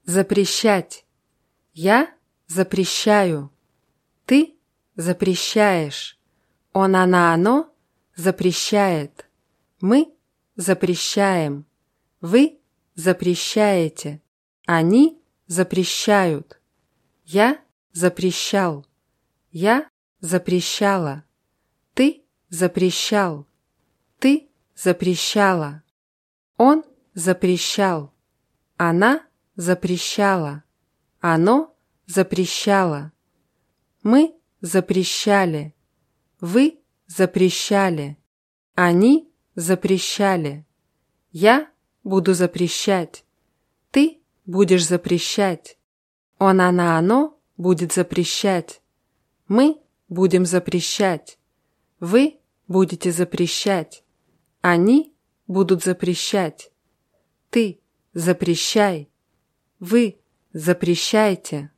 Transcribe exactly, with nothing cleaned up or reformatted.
Запрещать. Я запрещаю. Ты запрещаешь. Он, она, оно запрещает. Мы запрещаем. Вы запрещаете. Они запрещают. Я запрещал. Я запрещала. Ты запрещал. Ты запрещала. Он запрещал. Она запрещала. Оно запрещало. Мы запрещали. Вы запрещали. Они запрещали. Я буду запрещать. Ты будешь запрещать. Он, она, оно будет запрещать. Мы будем запрещать. Вы будете запрещать. Они будут запрещать. Ты запрещай. Вы запрещайте.